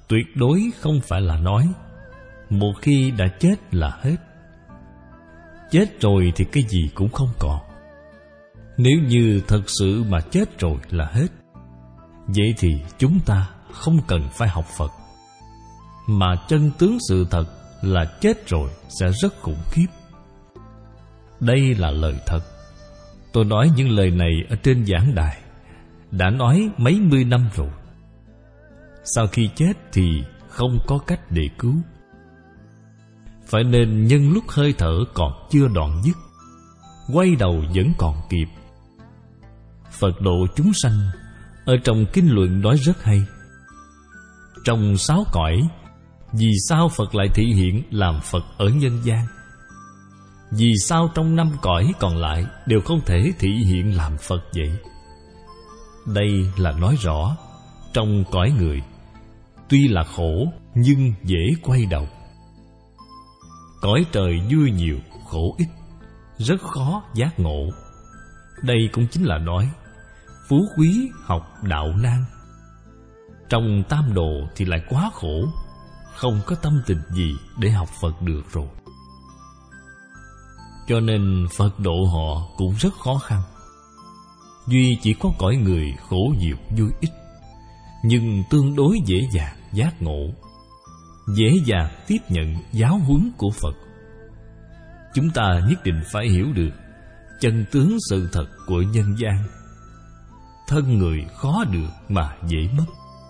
Tuyệt đối không phải là nói một khi đã chết là hết. Chết rồi thì cái gì cũng không còn. Nếu như thật sự mà chết rồi là hết, vậy thì chúng ta không cần phải học Phật. Mà chân tướng sự thật là chết rồi sẽ rất khủng khiếp. Đây là lời thật. Tôi nói những lời này ở trên giảng đài, đã nói mấy mươi năm rồi. Sau khi chết thì không có cách để cứu. Phải nên nhân lúc hơi thở còn chưa đoạn dứt, quay đầu vẫn còn kịp. Phật độ chúng sanh ở trong kinh luận nói rất hay. Trong 6 cõi, vì sao Phật lại thị hiện làm Phật ở nhân gian? Vì sao trong 5 cõi còn lại đều không thể thị hiện làm Phật vậy? Đây là nói rõ, trong cõi người tuy là khổ nhưng dễ quay đầu. Cõi trời vui nhiều, khổ ít, rất khó giác ngộ. Đây cũng chính là nói phú quý học đạo nan. Trong tam đồ thì lại quá khổ, không có tâm tình gì để học Phật được rồi. Cho nên Phật độ họ cũng rất khó khăn. Duy chỉ có cõi người khổ nhiều vui ít, nhưng tương đối dễ dàng giác ngộ, dễ dàng tiếp nhận giáo huấn của Phật. Chúng ta nhất định phải hiểu được chân tướng sự thật của nhân gian. Thân người khó được mà dễ mất.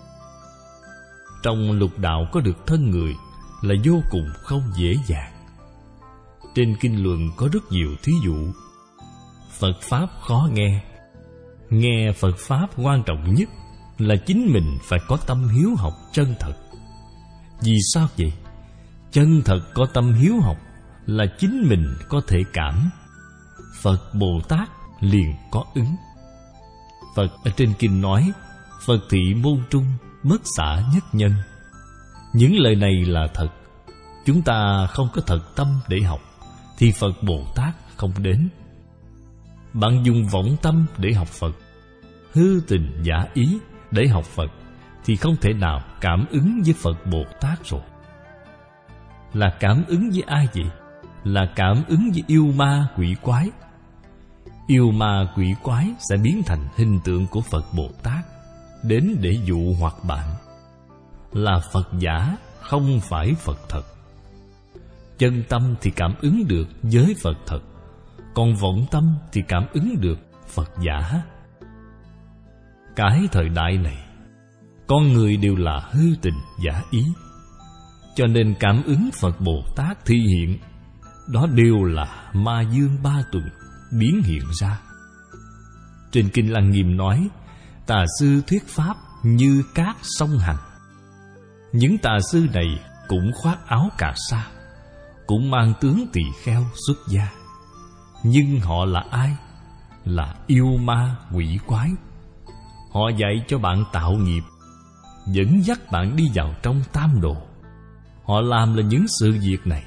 Trong lục đạo có được thân người là vô cùng không dễ dàng. Trên kinh luận có rất nhiều thí dụ. Phật Pháp khó nghe. Nghe Phật Pháp quan trọng nhất là chính mình phải có tâm hiếu học chân thật. Vì sao vậy? Chân thật có tâm hiếu học là chính mình có thể cảm. Phật Bồ Tát liền có ứng. Phật ở trên kinh nói Phật thị môn trung, bất xả nhất nhân. Những lời này là thật. Chúng ta không có thật tâm để học thì Phật Bồ Tát không đến. Bạn dùng vọng tâm để học Phật, hư tình giả ý để học Phật, thì không thể nào cảm ứng với Phật Bồ Tát rồi. Là cảm ứng với ai vậy? Là cảm ứng với yêu ma quỷ quái. Yêu ma quỷ quái sẽ biến thành hình tượng của Phật Bồ Tát, đến để dụ hoặc bạn. Là Phật giả, không phải Phật thật. Chân tâm thì cảm ứng được với Phật thật, còn vọng tâm thì cảm ứng được Phật giả. Cái thời đại này, con người đều là hư tình giả ý, cho nên cảm ứng Phật Bồ Tát thi hiện, đó đều là ma dương ba tuần biến hiện ra. Trên kinh Lăng Nghiêm nói, tà sư thuyết pháp như cát sông hành. Những tà sư này cũng khoác áo cà sa, cũng mang tướng tỳ kheo xuất gia, nhưng họ là ai? Là yêu ma quỷ quái. Họ dạy cho bạn tạo nghiệp, dẫn dắt bạn đi vào trong tam đồ. Họ làm là những sự việc này.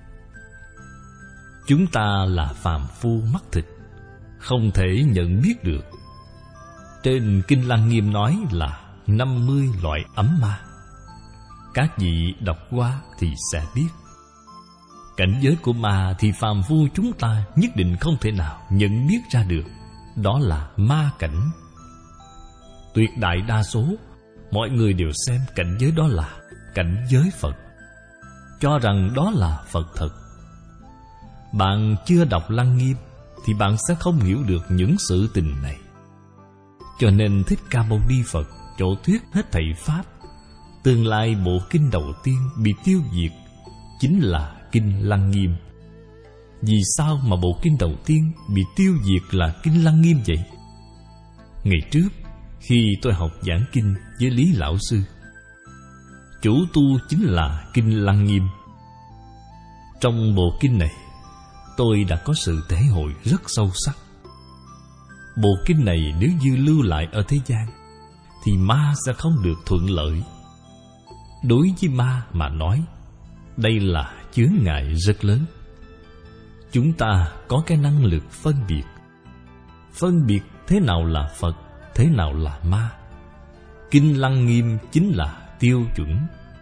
Chúng ta là phàm phu mắt thịt, không thể nhận biết được. Trên kinh Lăng Nghiêm nói là 50 loại ấm ma. Các vị đọc qua thì sẽ biết. Cảnh giới của ma thì phàm phu chúng ta nhất định không thể nào nhận biết ra được. Đó là ma cảnh. Tuyệt đại đa số mọi người đều xem cảnh giới đó là cảnh giới Phật, cho rằng đó là Phật thật. Bạn chưa đọc Lăng Nghiêm thì bạn sẽ không hiểu được những sự tình này. Cho nên Thích Ca Mâu Ni Phật chỗ thuyết hết thảy pháp, tương lai bộ kinh đầu tiên bị tiêu diệt chính là kinh Lăng Nghiêm. Vì sao mà bộ kinh đầu tiên bị tiêu diệt là kinh Lăng Nghiêm vậy? Ngày trước khi tôi học giảng kinh với Lý Lão Sư, chủ tu chính là kinh Lăng Nghiêm. Trong bộ kinh này, tôi đã có sự thể hội rất sâu sắc. Bộ kinh này nếu như lưu lại ở thế gian thì ma sẽ không được thuận lợi. Đối với ma mà nói, đây là chướng ngại rất lớn. Chúng ta có cái năng lực phân biệt thế nào là Phật, thế nào là ma. Kinh Lăng Nghiêm chính là tiêu chuẩn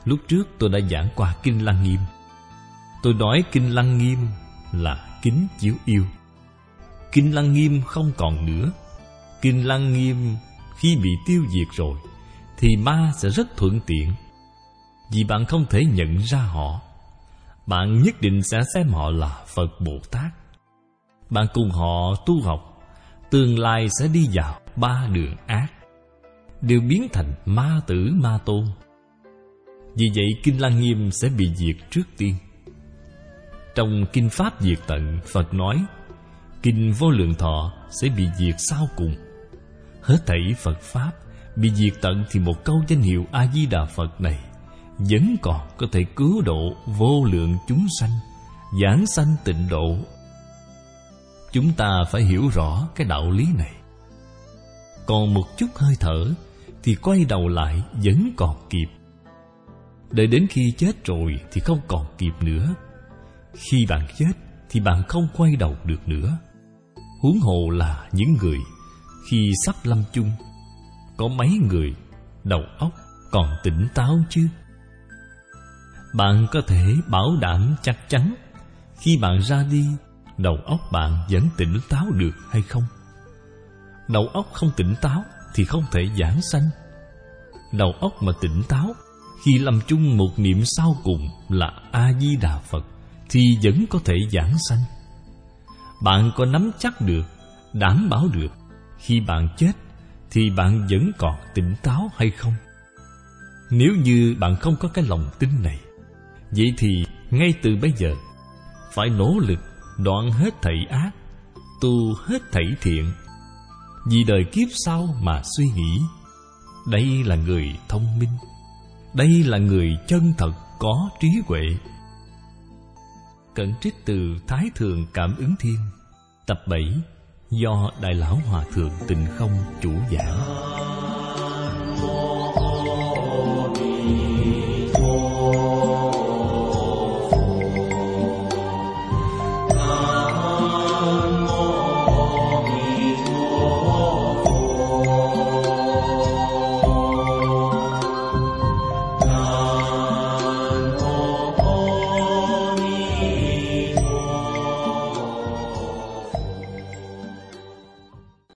Lúc trước tôi đã giảng qua Kinh Lăng Nghiêm. Tôi nói Kinh Lăng Nghiêm là kính chiếu yêu. Kinh Lăng Nghiêm không còn nữa. Kinh Lăng Nghiêm khi bị tiêu diệt rồi thì ma sẽ rất thuận tiện, vì bạn không thể nhận ra họ. Bạn nhất định sẽ xem họ là Phật Bồ Tát. Bạn cùng họ tu học, tương lai sẽ đi vào ba đường ác, đều biến thành ma tử ma tôn. Vì vậy Kinh Lăng Nghiêm sẽ bị diệt trước tiên. Trong Kinh Pháp Diệt Tận, Phật nói Kinh Vô Lượng Thọ sẽ bị diệt sau cùng. Hết thảy Phật Pháp bị diệt tận thì một câu danh hiệu A-di-đà Phật này vẫn còn có thể cứu độ vô lượng chúng sanh, giảng sanh tịnh độ. Chúng ta phải hiểu rõ cái đạo lý này. Còn một chút hơi thở thì quay đầu lại vẫn còn kịp. Đợi đến khi chết rồi thì không còn kịp nữa. Khi bạn chết thì bạn không quay đầu được nữa. Huống hồ là những người khi sắp lâm chung. Có mấy người đầu óc còn tỉnh táo chứ? Bạn có thể bảo đảm chắc chắn khi bạn ra đi, đầu óc bạn vẫn tỉnh táo được hay không? Đầu óc không tỉnh táo thì không thể giảng sanh. Đầu óc mà tỉnh táo, khi lâm chung một niệm sau cùng là A-di-đà Phật thì vẫn có thể giảng sanh. Bạn có nắm chắc được, đảm bảo được khi bạn chết thì bạn vẫn còn tỉnh táo hay không? Nếu như bạn không có cái lòng tin này, vậy thì ngay từ bây giờ phải nỗ lực đoạn hết thảy ác, tu hết thảy thiện, vì đời kiếp sau mà suy nghĩ. Đây là người thông minh, đây là người chân thật có trí huệ. Cận trích từ Thái Thường Cảm Ứng Thiên, tập 7, do Đại Lão Hòa Thượng Tịnh Không chủ giảng.